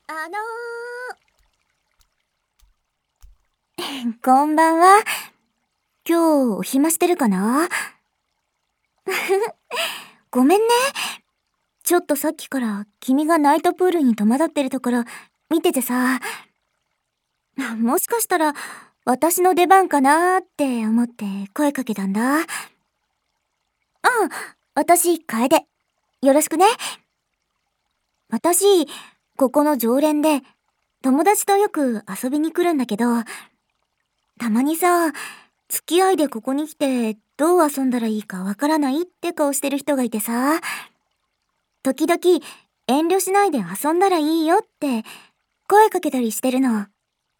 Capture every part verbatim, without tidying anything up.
あのー、こんばんは。今日お暇してるかな？ごめんね。ちょっとさっきから君がナイトプールに戸惑ってるところ見ててさ、もしかしたら私の出番かなーって思って声かけたんだ。うん、私、楓。よろしくね。私、ここの常連で友達とよく遊びに来るんだけど、たまにさ、付き合いでここに来てどう遊んだらいいかわからないって顔してる人がいてさ、時々遠慮しないで遊んだらいいよって声かけたりしてるの。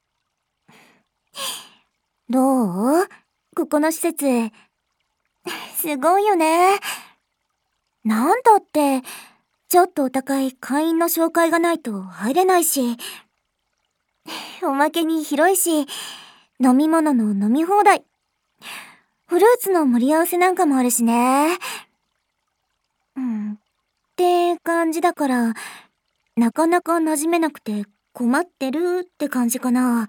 どう？ここの施設、すごいよね。なんだって、ちょっとお高い会員の紹介がないと入れないし、おまけに広いし、飲み物の飲み放題、フルーツの盛り合わせなんかもあるしね。うん、って感じだから、なかなか馴染めなくて困ってるって感じかな。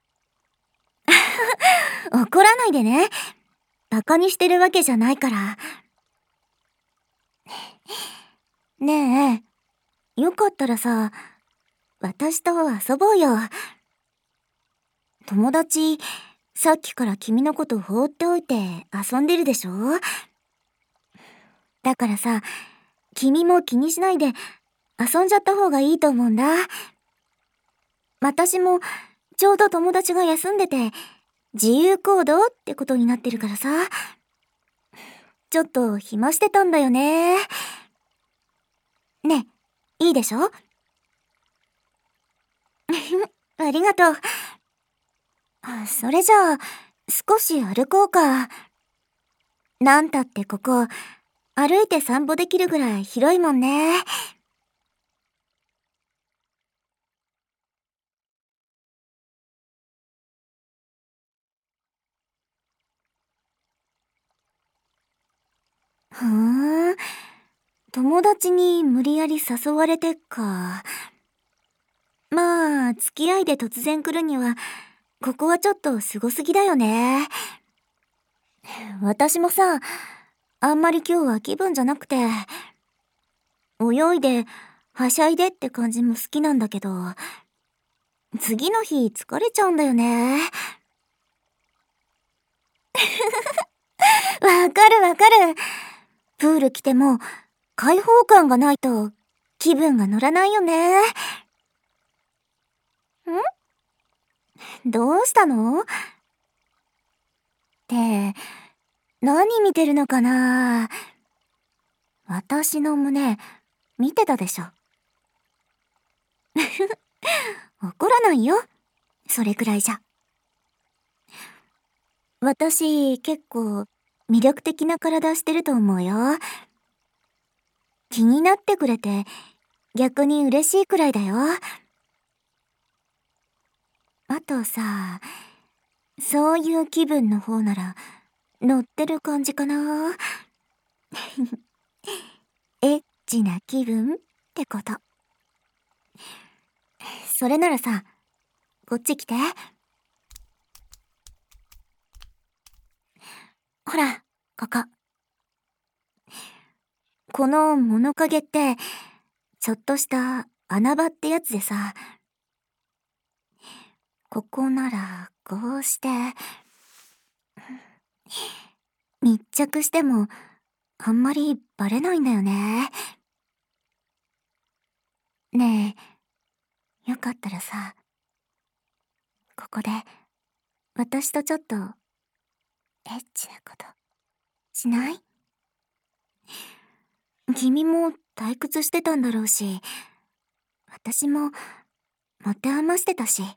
怒らないでね。バカにしてるわけじゃないから。ねえ、よかったらさ、私と遊ぼうよ。友達、さっきから君のこと放っておいて遊んでるでしょ？だからさ、君も気にしないで遊んじゃった方がいいと思うんだ。私もちょうど友達が休んでて自由行動ってことになってるからさ、ちょっと暇してたんだよね。ねえ、いいでしょ？ありがとう。それじゃあ、少し歩こうか。なんたってここ、歩いて散歩できるぐらい広いもんね。ふーん、友達に無理やり誘われてか。まあ、付き合いで突然来るには、ここはちょっとすごすぎだよね。私もさ、あんまり今日は気分じゃなくて、泳いで、はしゃいでって感じも好きなんだけど、次の日疲れちゃうんだよね。わかるわかる。プール来ても開放感がないと気分が乗らないよね。ん？どうしたの？って何見てるのかな？私の胸見てたでしょ。怒らないよ。それくらいじゃ。私結構魅力的な体してると思うよ。気になってくれて逆に嬉しいくらいだよ。あとさ、そういう気分の方なら乗ってる感じかな。エッチな気分ってこと。それならさ、こっち来て。ほら、ここ。この物陰って、ちょっとした穴場ってやつでさ、ここならこうして、密着してもあんまりバレないんだよね。ねえ、よかったらさ、ここで私とちょっとエッチなことしない？君も退屈してたんだろうし、私も持て余してたし、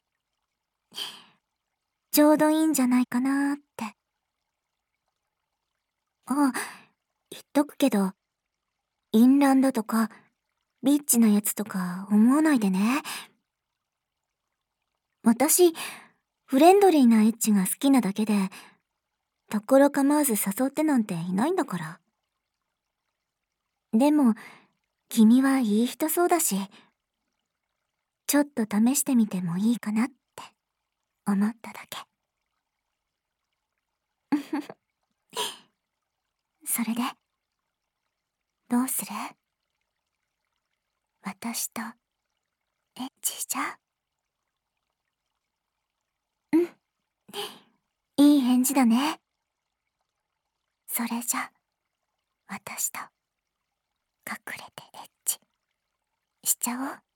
ちょうどいいんじゃないかなーって。あ、言っとくけど、インランドとかビッチなやつとか思わないでね。私、フレンドリーなエッチが好きなだけで、ところ構わず誘ってなんていないんだから。でも、君はいい人そうだし、 ちょっと試してみてもいいかなって思っただけ。それで、どうする？私とエッチじゃ？うん、いい返事だね。それじゃ、私と隠れてエッチしちゃおう。